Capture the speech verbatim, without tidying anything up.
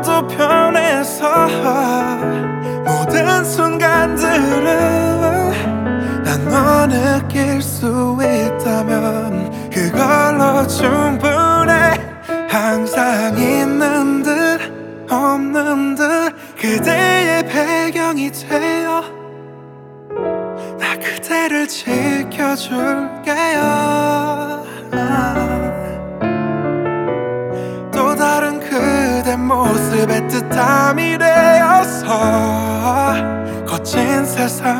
너도 변해서 모든 순간들은 난 너 느낄 수 있다면 그걸로 충분해. 항상 있는 듯 없는 듯 그대의 배경이 되어 나 그대를 지켜줄게요. 또 다른 그대 모습에 뜻함이 되어서 거친 세상